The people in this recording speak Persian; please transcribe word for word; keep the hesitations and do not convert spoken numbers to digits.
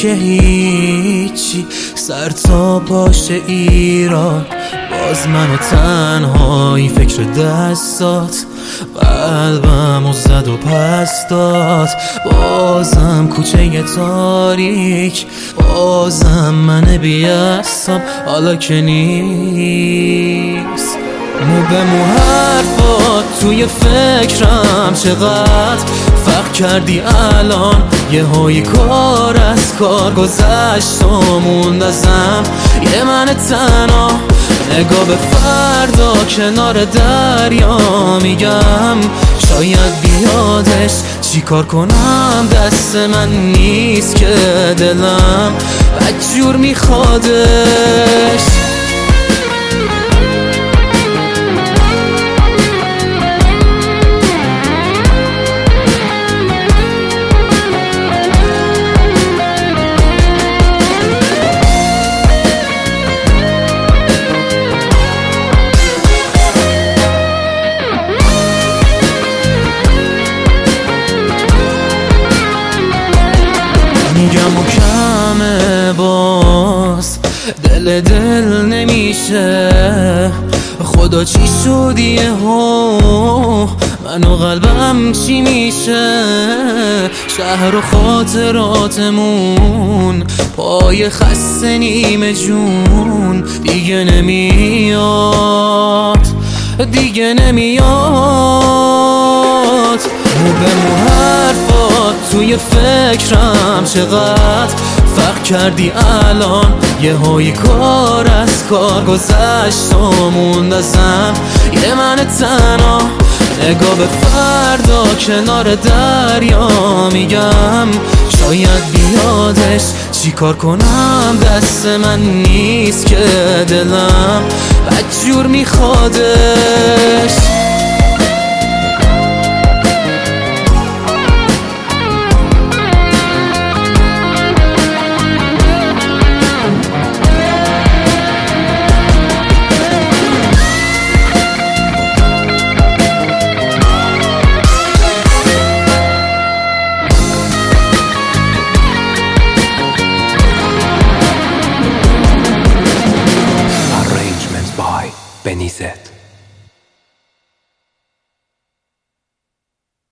که هیچی، سر تا پاش ایران باز من و تنهایی فکر دستات، قلبم و زد و پس داد. بازم کوچه تاریک، بازم من بیستم حالا که نیست. مو به مو حرفات توی فکرم چقدر فرق کردی الان، یه هایی کار از کار گذشت و موند ازم یه من تنها. نگاه به فردا کنار دریا میگم شاید بیادش، چی کار کنم دست من نیست که دلم بدجور میخوادش. میگم و کمه باز دل دل نمیشه، خدا چی شدیه ها من و قلبم چی میشه. شهر و خاطراتمون پای خسته نیمه جون دیگه نمیاد دیگه نمیاد. مو به مو حرفات توی فکرم چقدر فرق کردی الان، یه هایی کار از کار گذشت و موند ازم یه من تنها. نگاه به فردا کنار دریا میگم شاید بیادش، چی کار کنم دست من نیست که دلم بدجور میخوادش. Benny Z.